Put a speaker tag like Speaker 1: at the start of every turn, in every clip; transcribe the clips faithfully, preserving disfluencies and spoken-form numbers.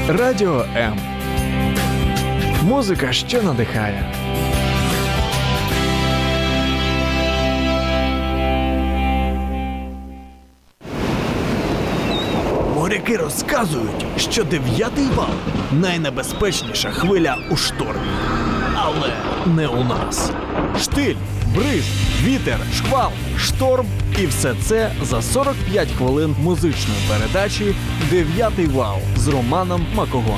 Speaker 1: Радіо М. Музика, що надихає.
Speaker 2: Моряки розказують, що дев'ятий вал – найнебезпечніша хвиля у штормі. Але не у нас. Штиль, бриз, вітер, шквал, шторм і все це за сорок п'ять хвилин музичної передачі «Дев'ятий вал» з Романом Макогоном.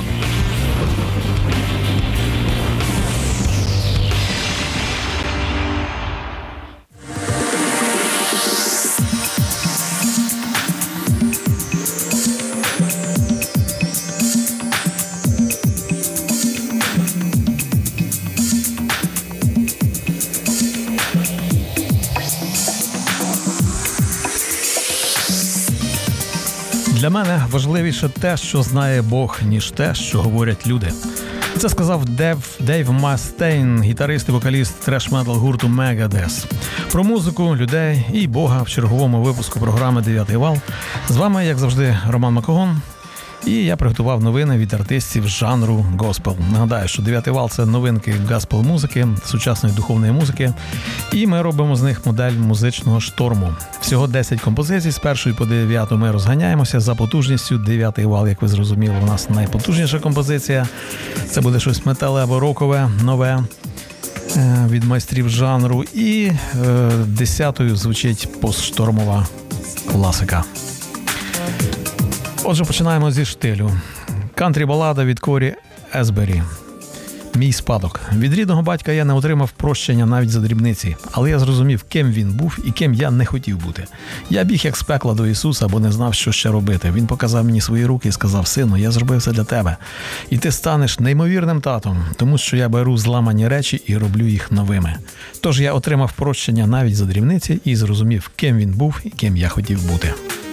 Speaker 3: Для мене важливіше те, що знає Бог, ніж те, що говорять люди. Це сказав Дев, Дейв Мастейн, гітарист і вокаліст треш-метал гурту Megadeth. Про музику, людей і Бога в черговому випуску програми «Дев'ятий вал». З вами, як завжди, Роман Макогон. І я приготував новини від артистів жанру госпел. Нагадаю, що «Дев'ятий вал» – це новинки госпел-музики, сучасної духовної музики. І ми робимо з них модель музичного шторму. Всього десять композицій. З першої по дев'яту ми розганяємося за потужністю. «Дев'ятий вал», як ви зрозуміли, у нас найпотужніша композиція. Це буде щось металеве або рокове, нове від майстрів жанру. І е, десятою звучить постштормова класика. Отже, починаємо зі штилю. Кантрі-балада від Корі Есбері. «Мій спадок». Від рідного батька я не отримав прощення навіть за дрібниці, але я зрозумів, ким він був і ким я не хотів бути. Я біг як з пекла до Ісуса, бо не знав, що ще робити. Він показав мені свої руки і сказав: «Сину, я зробив це для тебе. І ти станеш неймовірним татом, тому що я беру зламані речі і роблю їх новими». Тож я отримав прощення навіть за дрібниці і зрозумів, ким він був і ким я хотів бути.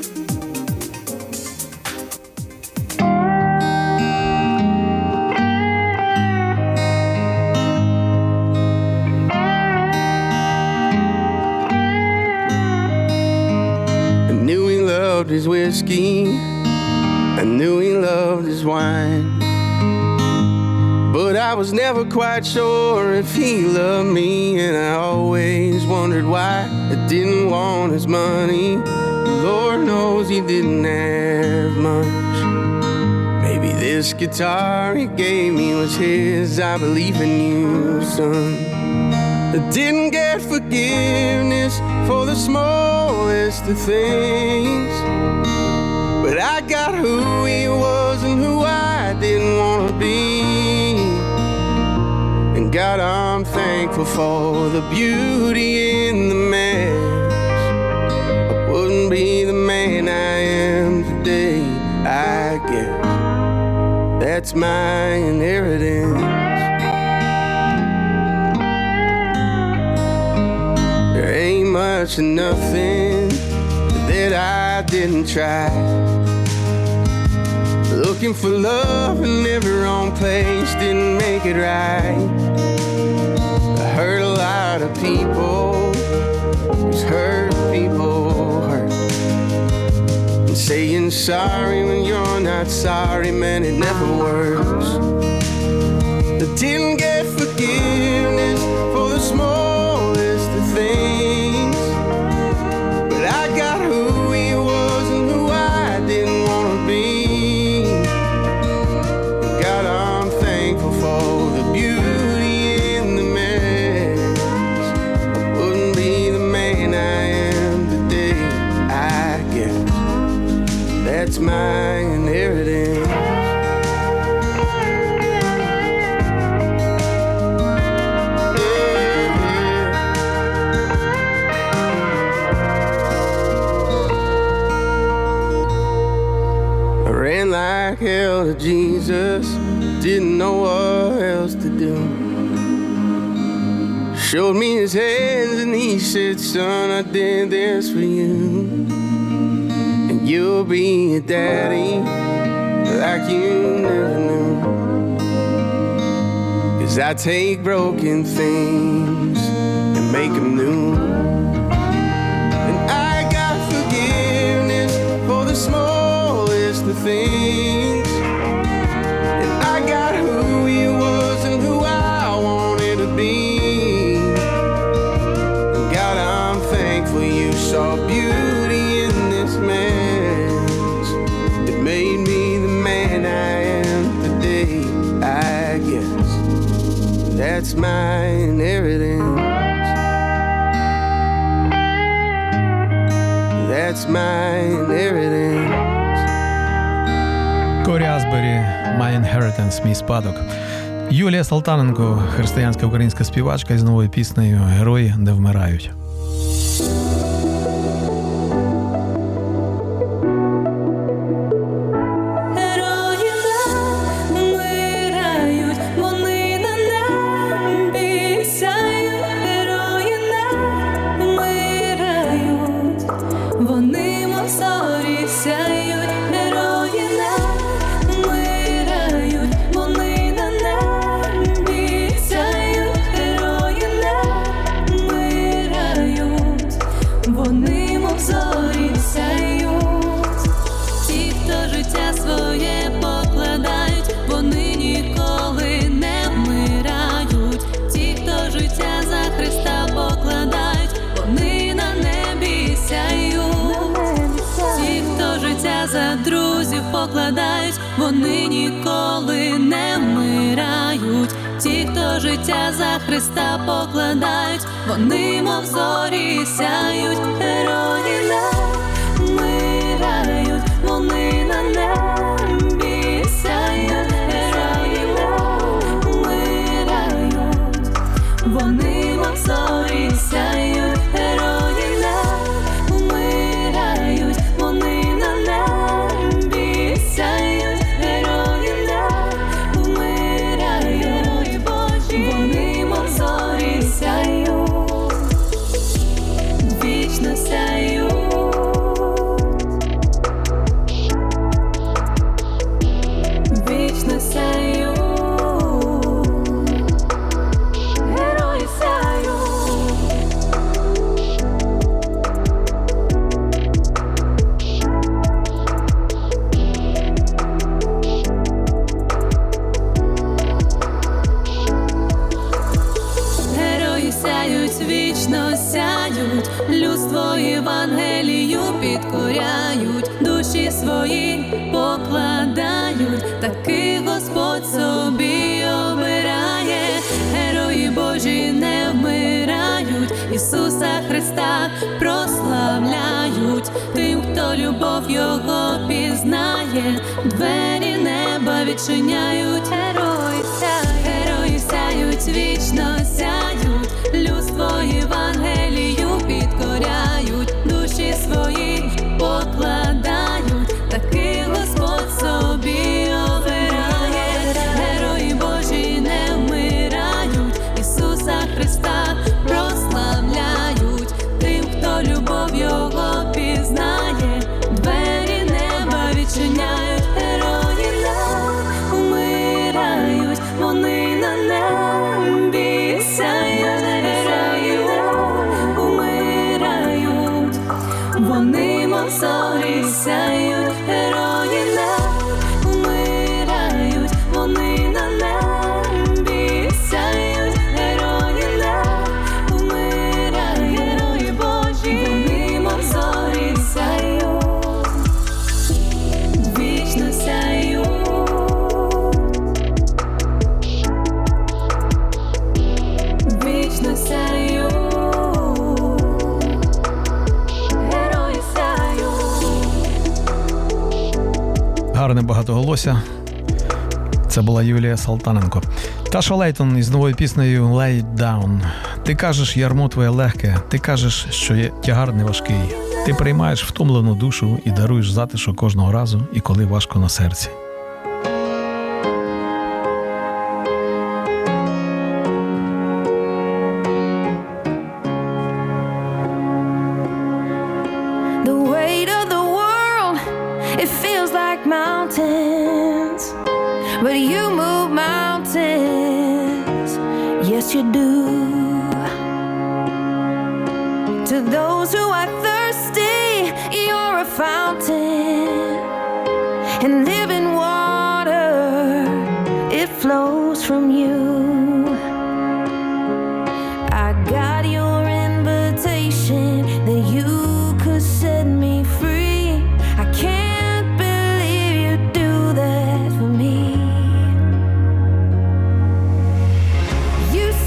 Speaker 4: His whiskey, I knew he loved his wine, but I was never quite sure if he loved me, and I always wondered why I didn't want his money. Lord knows he didn't have much. Maybe this guitar he gave me was his. I believe in you, son. I didn't get forgiveness for the smallest of things, but I got who he was and who I didn't want to be. And God, I'm thankful for the beauty in the mess. I wouldn't be the man I am today, I guess. That's my inheritance. There ain't much of nothing that I didn't try. Looking for love in every wrong place didn't make it right. I hurt a lot of people, just hurt people hurt. And saying sorry when you're not sorry, man, it never works. I didn't get forgiveness for the smallest of things, but I got who he was and who I didn't want to be. God, I'm thankful for the beauty in the mess. I wouldn't be the man I am today, I guess. That's my inheritance. Like hell to Jesus, didn't know what else to do. Showed me his hands and he said, son, I did this for you, and you'll be a daddy like you never knew. 'Cause I take broken things and make them new. And I got forgiveness for the smallest of things, That's my inheritance. That's my inheritance.
Speaker 3: Корі Асбері, My Inheritance, мій спадок. Юлія Салтаненко, християнська українська співачка із новою піснею «Герої не вмирають».
Speaker 5: Покладають, вони ніколи не вмирають. Ті, хто життя за Христа покладають, вони мов зорі сяють. Герої не вмирають, вони на небі сяють. Герої не вмирають, вони мов зорі сяють. Герої не вмирають, вони на небі сяють. Герої не вмирають, герої Божі, вони мов зорі сяють, вічно сяють, вічно сяють, герої сяють. Герої сяють, вічно сяють, людство Євангелію підкоряють, душі свої покладають, таких Господь собі обирає. Герої Божі не вмирають, Ісуса Христа прославляють. Тим, хто любов Його пізнає, двері неба відчиняють. Герої сяють, герої сяють, вічно сяють, людство Євангелію підкоряють, душі свої покладають, таких Господь собі обирає. Герої Божі не вмирають, Ісуса Христа прославляють. Тим, хто любов Його пізнає, двері неба відчиняють. Герої не вмирають, вони на небі сяють. Герої не вмирають, вони мов зорі сяють. Герої не вмирають, вони на небі сяють. Герої не вмирають, герої Божі, вони мов зорі сяють, вічно сяють, вічно сяють, герої сяють.
Speaker 3: Гарне багатоголосся. Це була Юлія Салтаненко. Таша Лейтон із новою піснею «Lay It Down». Ти кажеш, ярмо твоє легке, ти кажеш, що є тягар не важкий. Ти приймаєш втомлену душу і даруєш затишок кожного разу, і коли важко на серці.
Speaker 6: The weight of the world, it feels like mountains, but you move mountains, yes you do. To those who are thirsty, you're a fountain, and living water, it flows from you. I got your invitation that you could set me free. I can't believe you do that for me. You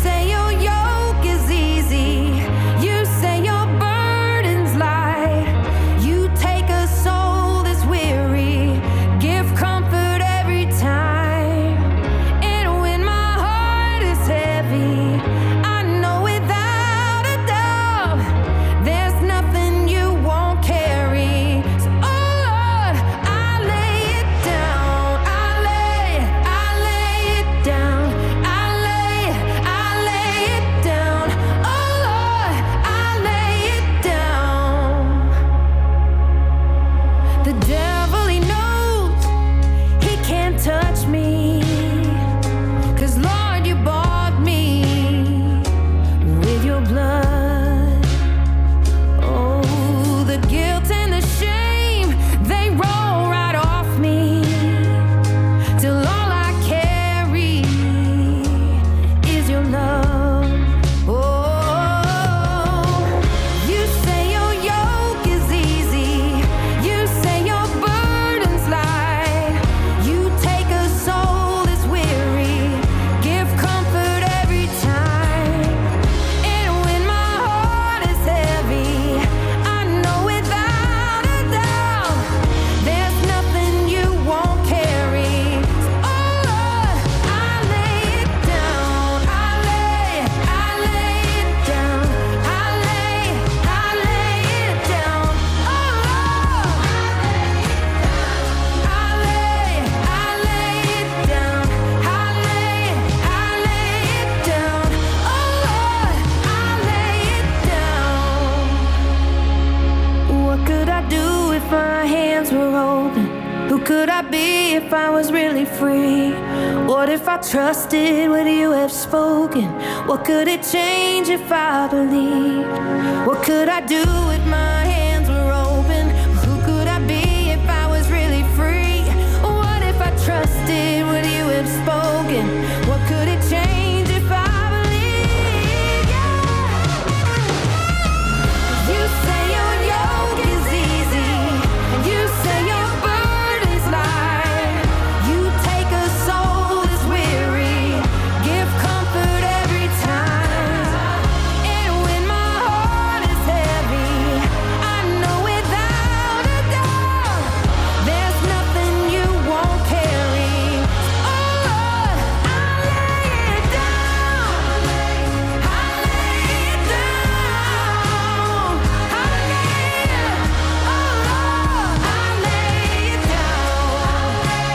Speaker 6: I be if I was really free? What if I trusted what you have spoken? What could it change if I believed? What could I do if my hands were open? Who could I be if I was really free? What if I trusted what you have spoken? What could it change if I believed? Yeah. You say your yoke is easy. You say your burden's light. You take a soul that's weary, give comfort every time. And when my heart is heavy, I know without a doubt there's nothing you won't carry. Oh Lord, I lay it down. I lay it down. I lay it. Oh Lord, I lay it down.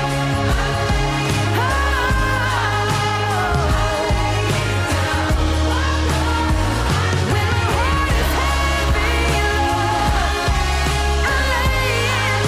Speaker 6: When my heart is heavy, Lord, I lay it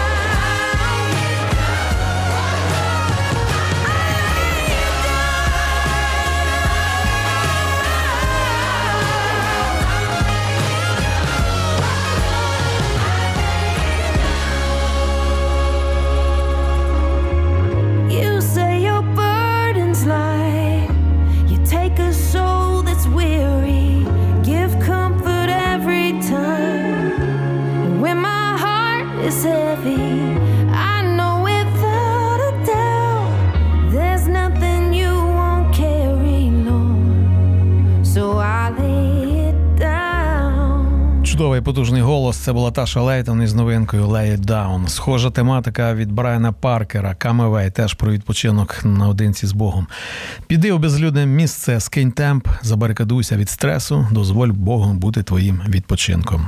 Speaker 6: down. You say your burden's light. You take a soul that's weary, give comfort every time. And when my heart is heavy, I know without a doubt there's nothing you won't carry, Lord. So I lay it down.
Speaker 3: Чудовий потужний голос. Це була Таша Лейтон із новинкою «Lay It Down». Схожа тематика від Брайана Паркера, «Come Away», теж про відпочинок наодинці з Богом. Піди у безлюдне місце, скинь темп, забарикадуйся від стресу, дозволь Богу бути твоїм відпочинком.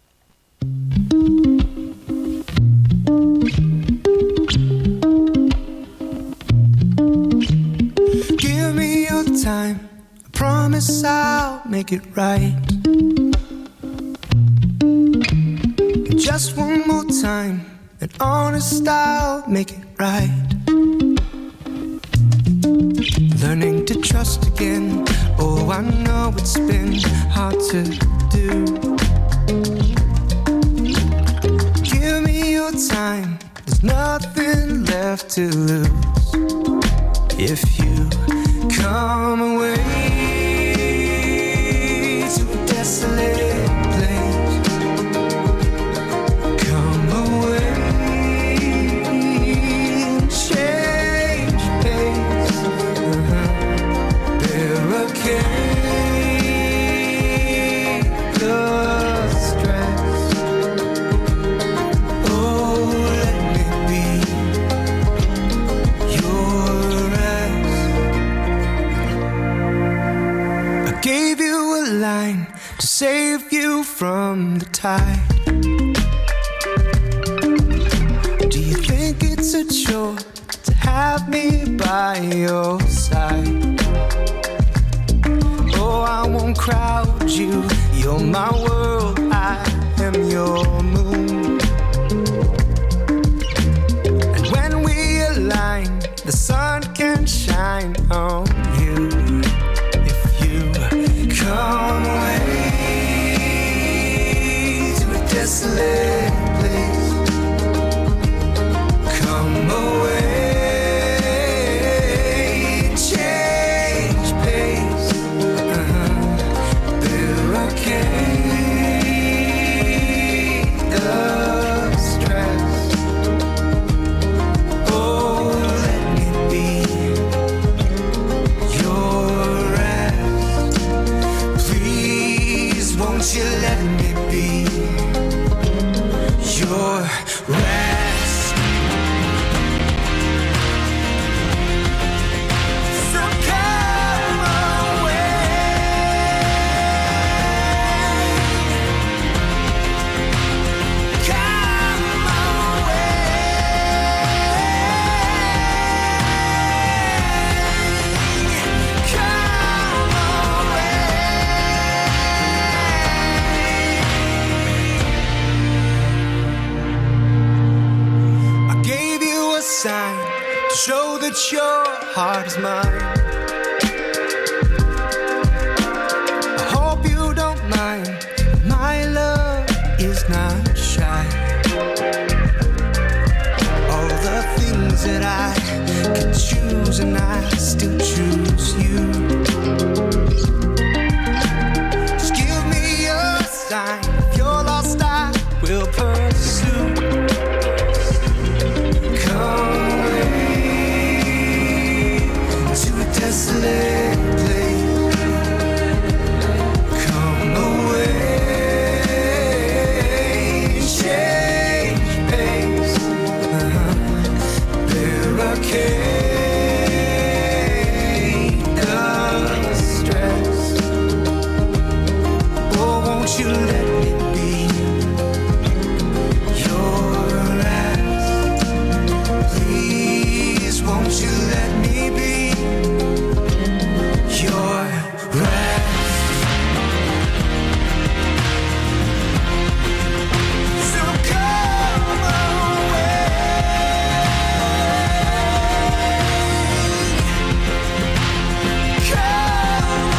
Speaker 4: Give me your time, I promise I'll make it right. Just one more time, and honest I'll make it right. Learning to trust again, oh I know it's been hard to do. Give me your time, there's nothing left to lose. If you come away to a desolate place, come away, change pace, uh-huh. Barricade the stress. Oh, let me be your rest. I gave you a line to save you from the tide. Do you think it's a chore to have me by your side? Oh, I won't crowd you. You're my world, I am your moon. And when we align, the sun can shine on you. If you come away to a desolate place, come away, change pace, uh-huh. Barricade the stress. Oh, let me be to show that your heart is mine. I hope you don't mind, my love is not shy. All the things that I can choose and I still choose you. Just give me a sign, if you're lost I will pursue. Come away to a desolate place. Come away, change pace. Uh-huh. Barricade the stress. Oh, won't you let me be your last? Please, won't you let me be your last? So come away. Come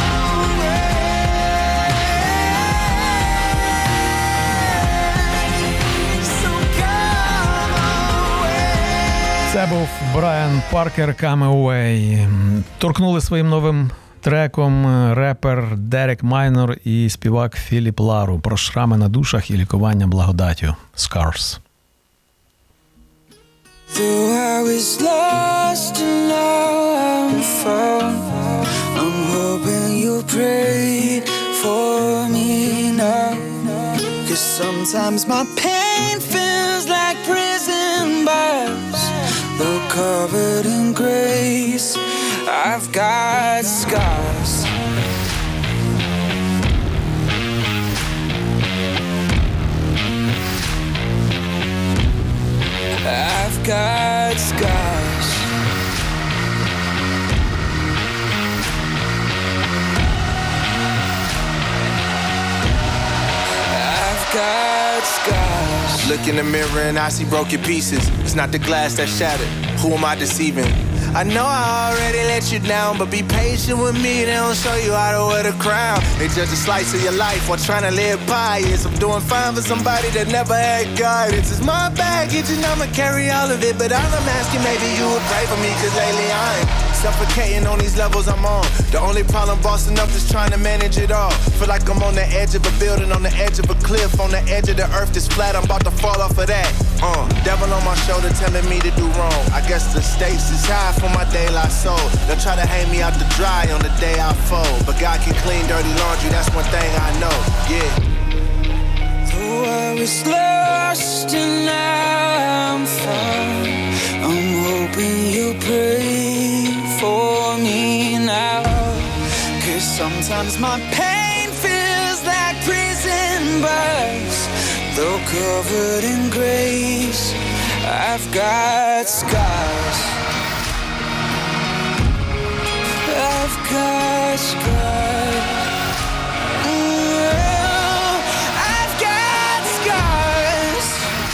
Speaker 4: away. So come away.
Speaker 3: Це був Брайан Паркер «Come Away». Торкнули своїм новим треком репер Дерек Майнор і співак Філіп Лару про шрами на душах і лікування благодаттю «Scars».
Speaker 7: Though I was lost and now I'm found, I'm hoping you'll pray for me now. 'Cause sometimes my pain feels like prison bars, though covered in grace, I've got scars. I've got scars. I've got scars.
Speaker 4: Look in the mirror and I see broken pieces. It's not the glass that shattered. Who am I deceiving? I know I already let you down, but be patient with me. They don't show you how to wear the crown. They judge a slice of your life while trying to live pious. I'm doing fine for somebody that never had guidance. It's my baggage and I'ma carry all of it, but all I'm asking, maybe you would pray for me, 'cause lately I'm suffocating on these levels I'm on. The only problem bossing up is trying to manage it all. Feel like I'm on the edge of a building, on the edge of a cliff, on the edge of the earth that's flat. I'm about to fall off of that. Uh, devil on my shoulder telling me to do wrong. I guess the stakes is high for my daylight soul. They'll try to hang me out to dry on the day I fold, but God can clean dirty laundry, that's one thing I know. Yeah.
Speaker 7: Though I was lost and now I'm found, I'm hoping you'll pray for me now. 'Cause sometimes my pain feels like prison bars, though covered in grace, I've got scars. I've got scars. Oh, I've got scars.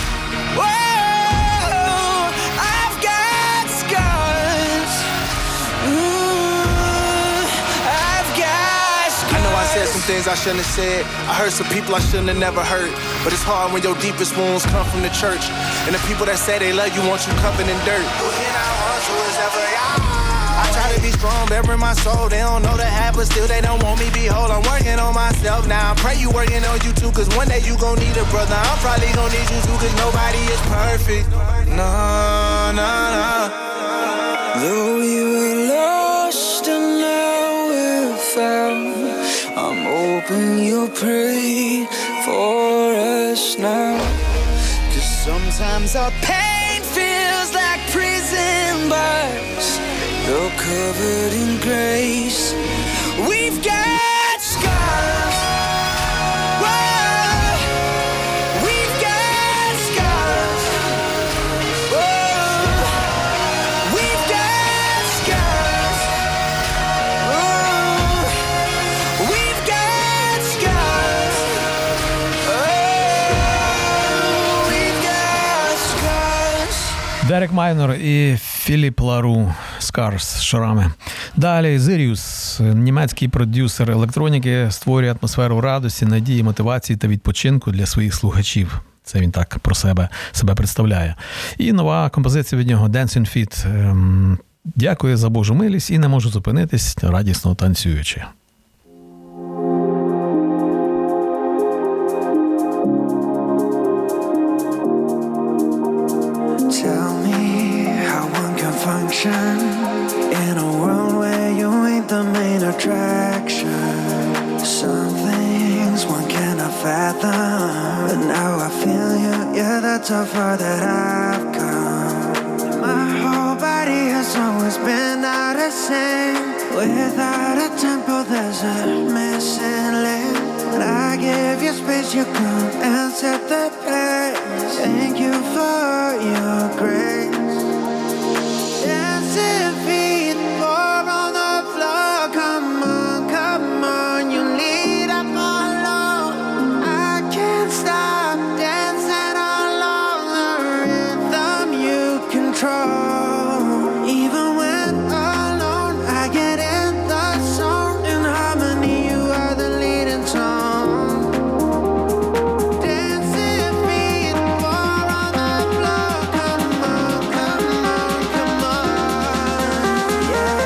Speaker 7: Whoa, I've got scars. Ooh, I've got scars.
Speaker 4: I know I said some things I shouldn't have said. I hurt some people I shouldn't have never hurt. But it's hard when your deepest wounds come from the church. And the people that say they love you want you covered in dirt. I try to be strong, burying my soul. They don't know the half, but still they don't want me be whole. I'm working on myself now. I pray you working on you too, 'cause one day you gon' need a brother. I'm probably gon' need you too, 'cause nobody is perfect. No, no, no.
Speaker 7: Though we were lost and now we're found, I'm hoping you'll pray for us now. 'Cause sometimes our pain feels like prison bars, though covered in grace, we've got scars. Whoa, we've got scars. Whoa, we've got scars. Whoa, we've got scars. Oh, we've got scars.
Speaker 3: Дерек Майнор і Філіп Лару «Scars» шрами. Далі Зиріус, німецький продюсер електроніки, створює атмосферу радості, надії, мотивації та відпочинку для своїх слухачів. Це він так про себе, себе представляє. І нова композиція від нього «Dancing Feet». Ем, дякую за Божу милість і не можу зупинитись, радісно танцюючи.
Speaker 7: Tell me how one can function in a world where you ain't the main attraction. Some things one cannot fathom, but now I feel you, yeah, that's how far that I've come. My whole body has always been out of sync. Without a tempo there's a missing link. When I give you space you come and set the pace. Thank you for your grace. Dancing feet four on the floor. Come on, come on, you lead, I follow. I can't stop dancing along the rhythm you control. Even when alone, I get in the zone. In harmony, you are the leading tone. Dancing feet four on the floor. Come on, come on, come on, yeah.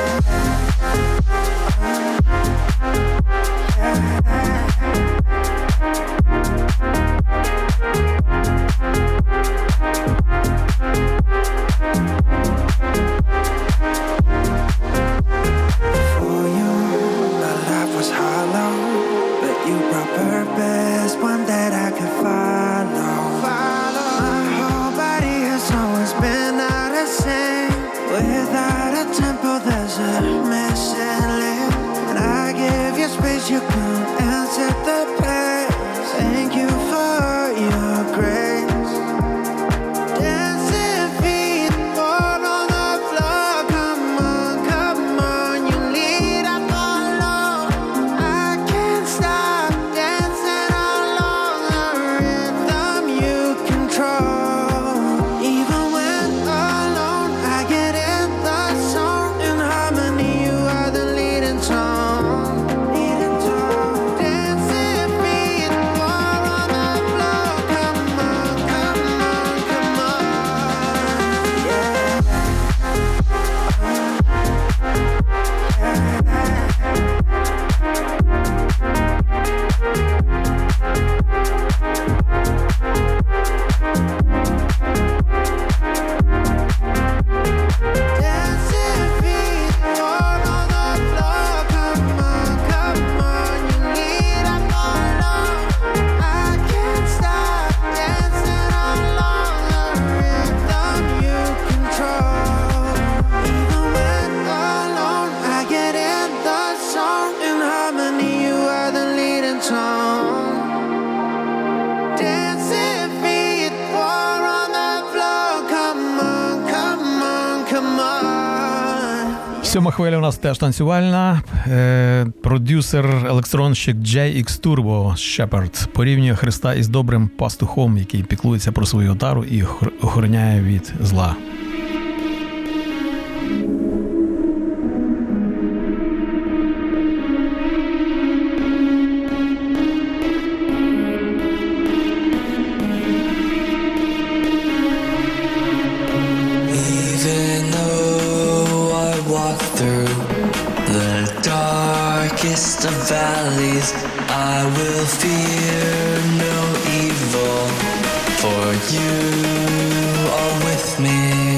Speaker 7: For you, my life was hollow, but you brought purpose, one that I could follow. My whole body has always been out of sync. Without a tempo, there's a missing link. When I give you space, you come and set the pace. Thank you for your grace. Dancing feet four on the floor. Come on, come on, you lead, I follow. I can't stop dancing along the rhythm you control. Even when alone, I get in the zone. In harmony, you are the leading tone. Leading tone. Dancing feet four on the floor. Come on, come on, come on, yeah. Dancing feet four on the floor. Come on, come on, you lead, I follow. I can't stop dancing along the rhythm you control. Even when alone, I get in the zone. In harmony, you are the leading tone. Dancing feet four on the floor. Come on, come on, come on.
Speaker 3: Сьома хвиля у нас теж танцювальна. Е, продюсер електронщик джей ікс Turbo Shepherd порівнює Христа із добрим пастухом, який піклується про свою отару і охор- охороняє від зла.
Speaker 8: Even though I walk through the darkest of valleys, I will fear no evil, for you are with me.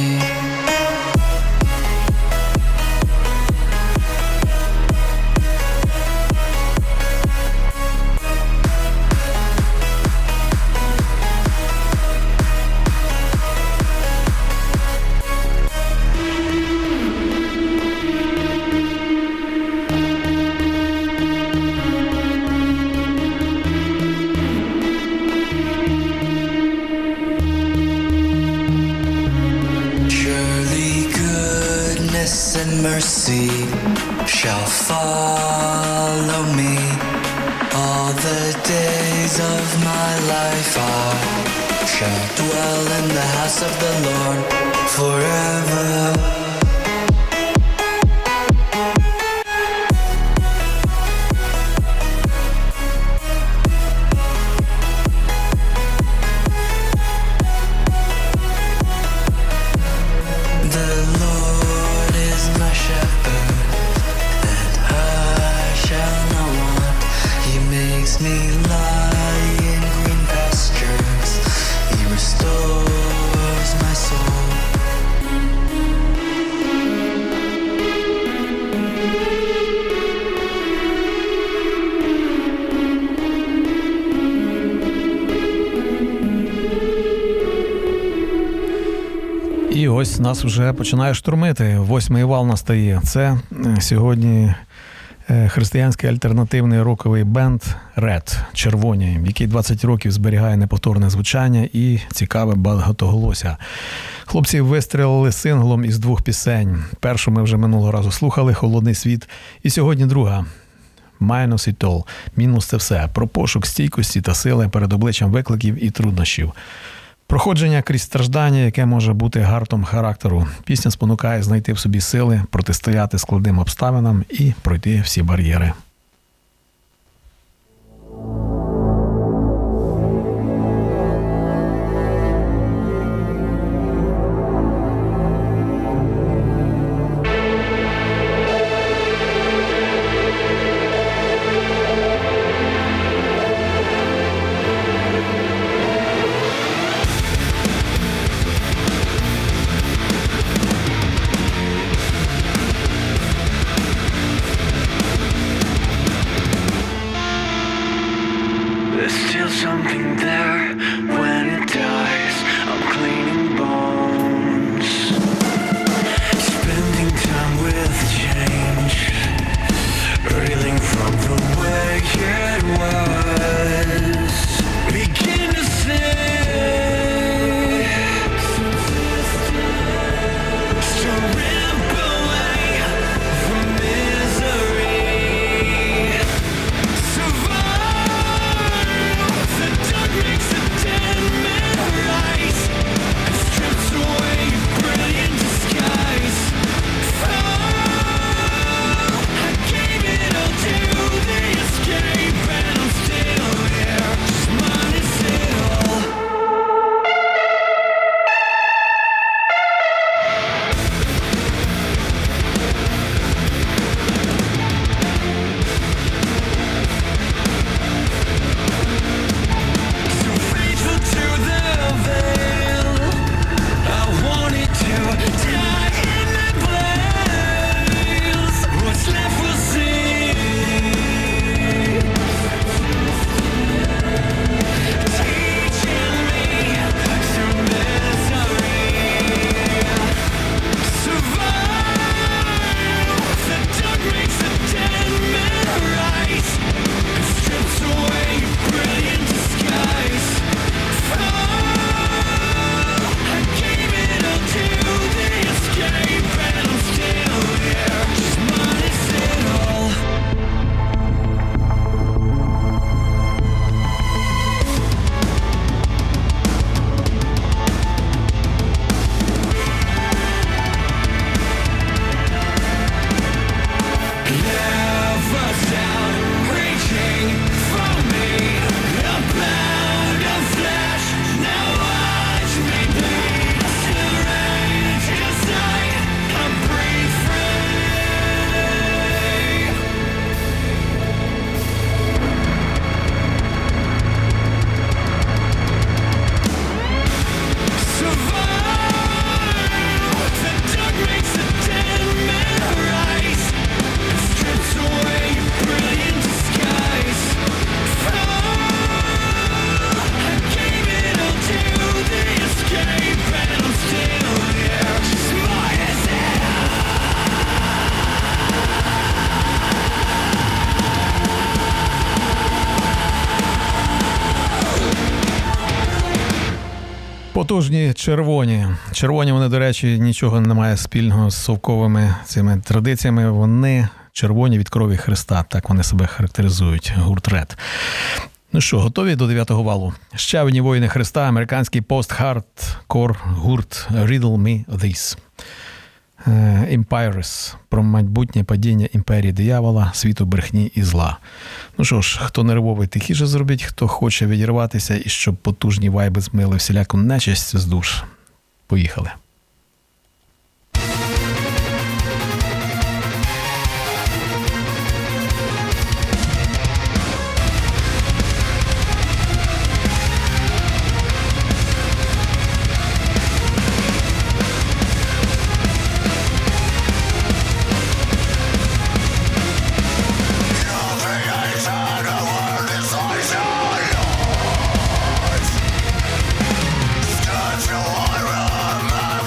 Speaker 8: And mercy shall follow me all the days of my life. I shall dwell in the house of the Lord forever.
Speaker 3: І ось нас вже починає штурмити. Восьмий вал настає. Це сьогодні християнський альтернативний роковий бенд Red, Червоні, який двадцять років зберігає неповторне звучання і цікаве багатоголосся. Хлопці вистрілили синглом із двох пісень. Першу ми вже минулого разу слухали «Холодний світ», і сьогодні друга «Minus It All». Мінус – це все. Про пошук стійкості та сили перед обличчям викликів і труднощів. Проходження крізь страждання, яке може бути гартом характеру. Пісня спонукає знайти в собі сили, протистояти складним обставинам і пройти всі бар'єри. Потужні червоні. Червоні вони, до речі, нічого не має спільного з совковими цими традиціями. Вони червоні від крові Христа, так вони себе характеризують, гурт Ред. Ну що, готові до дев'ятого валу? Щавні воїни Христа, американський пост-хардкор гурт Riddle Me This. Empires, про майбутнє падіння імперії диявола, світу брехні і зла. Ну що ж, хто нервовий, тихіше зробіть, хто хоче відірватися і щоб потужні вайби змили всіляку нечисть з душ. Поїхали.
Speaker 9: My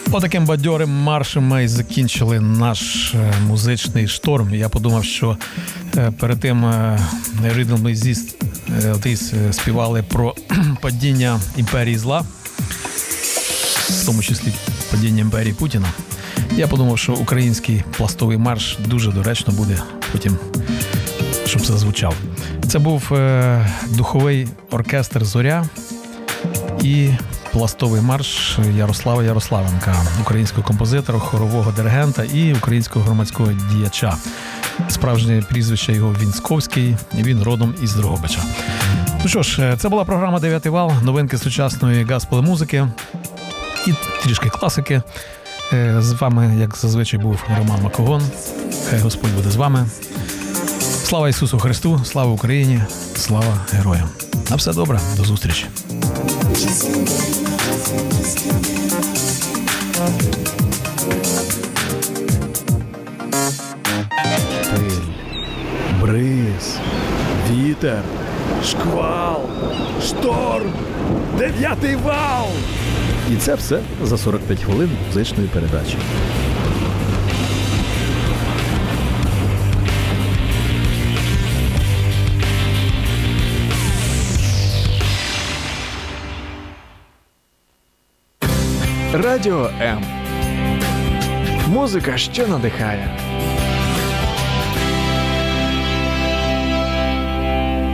Speaker 3: Отаким бадьорим маршем ми і закінчили наш музичний шторм. Я подумав, що перед тим Rhythm Disease співали про падіння імперії зла, в тому числі падіння імперії Путіна. Я подумав, що український пластовий марш дуже доречно буде потім, щоб зазвучав. Це був духовий оркестр «Зоря» і пластовий марш Ярослава Ярославенка, українського композитора, хорового диригента і українського громадського діяча. Справжнє прізвище його Вінськовський, і він родом із Дрогобича. Ну що ж, це була програма «Дев'ятий вал», новинки сучасної гаспел-музики і трішки класики. З вами, як зазвичай, був Роман Макогон. Хай Господь буде з вами. Слава Ісусу Христу, слава Україні, слава героям. На все добре, до зустрічі.
Speaker 2: Пиль, бриз, вітер, шквал, шторм, дев'ятий вал. І це все за сорок п'ять хвилин музичної передачі.
Speaker 1: Радіо М. Музика, що надихає.